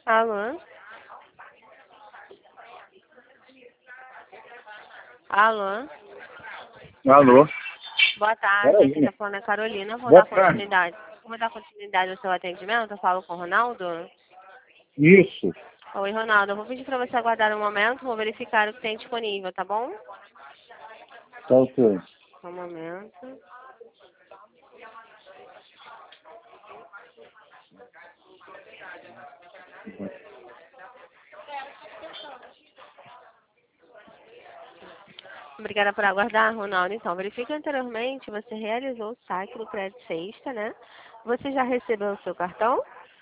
Alô? Alô? Alô? Boa tarde, aqui Carolina. tá falando a Carolina. Boa tarde. Vou dar continuidade ao seu atendimento. Eu falo com o Ronaldo. Isso. Oi, Ronaldo. Eu vou pedir para você aguardar um momento. Vou verificar o que tem disponível, tá bom? Tá ok. Só um momento. Obrigada por aguardar, Ronaldo. Então, verifique anteriormente, você realizou o saque do crédito sexta, né? Você já recebeu o seu cartão?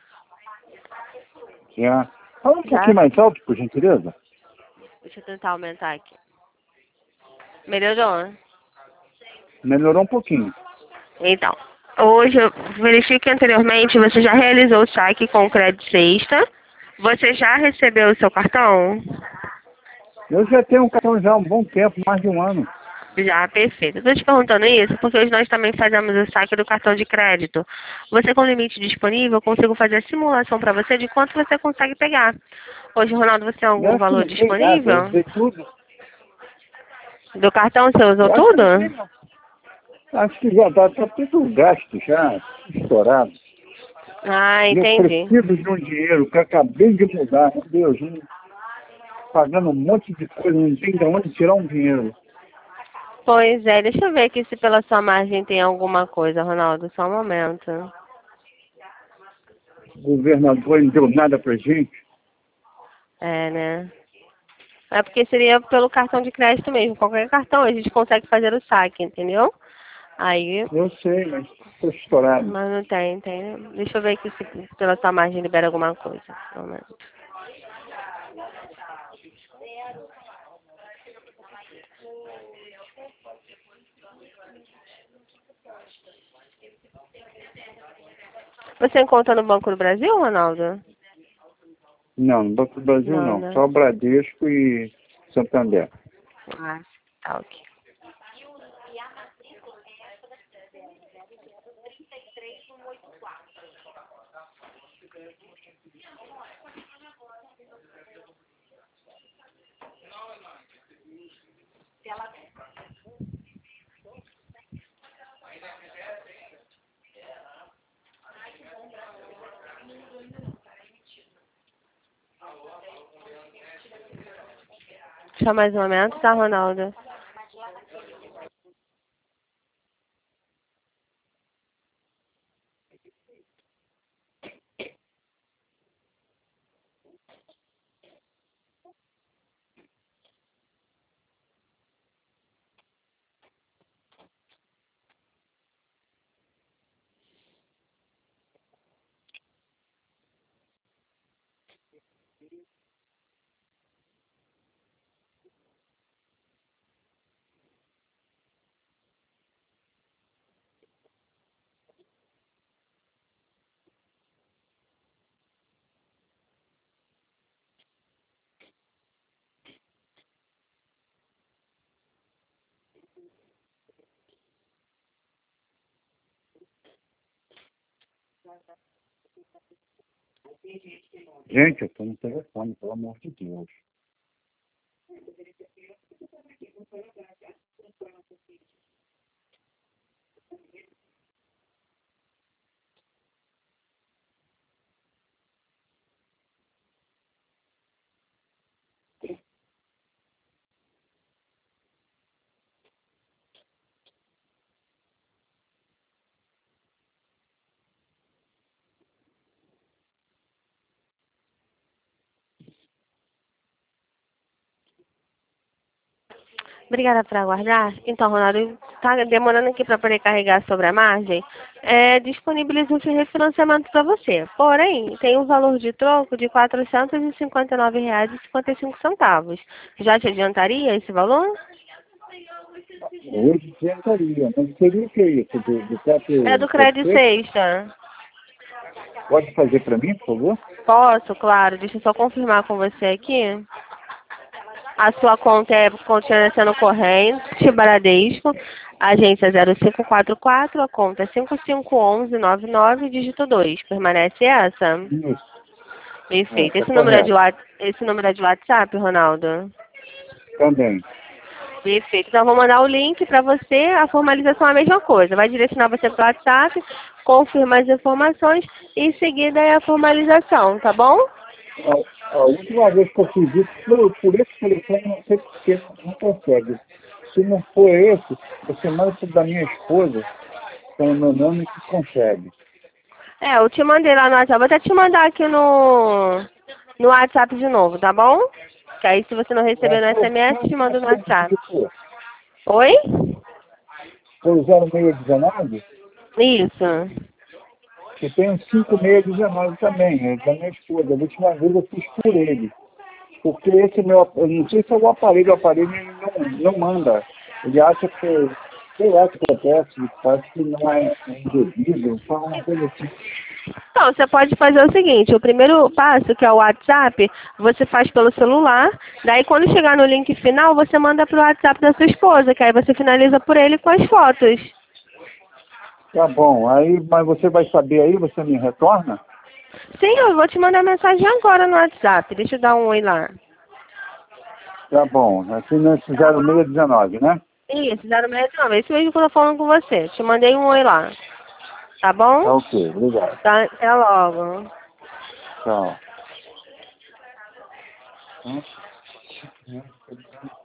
Já. Fala um Já. pouquinho mais alto, por gentileza. Deixa eu tentar aumentar aqui. Melhorou? Melhorou um pouquinho. Então, hoje, eu verifique anteriormente, você já realizou o saque com o crédito sexta? Você já recebeu o seu cartão? Eu já tenho um cartão já há um bom tempo, mais de um ano. Já, perfeito. Estou te perguntando isso porque hoje nós também fazemos o saque do cartão de crédito. Você com limite disponível, eu consigo fazer a simulação para você de quanto você consegue pegar. Hoje, Ronaldo, você tem Eu algum acho que valor não sei nada, eu disponível? usei tudo. Do cartão você usou Eu acho que tudo? não sei não. Acho que já tá tudo gasto já, estourado. Ah, E eu entendi. preciso de um dinheiro que eu acabei de mudar, meu Deus, pagando um monte de coisa, não tem de onde tirar um dinheiro. Pois é, deixa eu ver aqui se pela sua margem tem alguma coisa, Ronaldo. Só um momento. O governador não deu nada pra gente. É, né? É porque seria pelo cartão de crédito mesmo. Qualquer cartão a gente consegue fazer o saque, entendeu? Aí, Eu sei, mas estou estourado. mas não tem. Deixa eu ver aqui se pela sua margem libera alguma coisa. Só um momento. Você encontra no Banco do Brasil, Ronaldo? Não, no Banco do Brasil Não, não. né? Só Bradesco e Santander. Ah, tá ok. Só mais um momento, tá, Ronaldo? Gente, eu estou no telefone, pelo amor de Deus. Obrigada por aguardar. Então, Ronaldo, tá demorando aqui para poder carregar sobre a margem. Disponibiliza esse refinanciamento para você. Porém, tem um valor de troco de R$ 459,55. Já te adiantaria esse valor? Hoje tentaria, mas seria o que isso? Do É do próprio Crédito Credit? Sexta. Pode fazer para mim, por favor? Posso, claro. Deixa eu só confirmar com você aqui. A sua conta continua sendo corrente, Bradesco, agência 0544, a conta é 551199, dígito 2. Permanece essa? Isso. Perfeito. Tá correto. Esse número é de WhatsApp, Ronaldo? Também. Perfeito. Então, eu vou mandar o link para você. A formalização é a mesma coisa. Vai direcionar você para o WhatsApp, confirma as informações e em seguida é a formalização, tá bom? A última vez que eu fiz isso, por esse telefone, não sei porque não consegue. Se não for esse, você manda pro da minha esposa, pelo meu nome, que consegue. Eu te mandei lá no WhatsApp. Vou até te mandar aqui no WhatsApp de novo, tá bom? Que aí se você não receber no SMS, te mando no WhatsApp. Oi? Foi o 0619, Isso. que tem um 5619 também, é da minha esposa. A última vez eu fiz por ele. Porque esse meu, eu não sei se é o aparelho ele não manda. Ele acha que, sei lá o que acontece, parece que não é indevido, fala uma coisa assim. Então, você pode fazer o seguinte, o primeiro passo, que é o WhatsApp, você faz pelo celular, daí quando chegar no link final, você manda pro WhatsApp da sua esposa, que aí você finaliza por ele com as fotos. Tá bom, aí, mas você vai saber aí, você me retorna? Sim, eu vou te mandar mensagem agora no WhatsApp, deixa eu dar um oi lá. Tá bom, assim nesse 0619, né? Isso, 069, esse mesmo que eu tô falando com você, te mandei um oi lá, tá Tá bom? ok, obrigado. Tá, até logo. Tchau.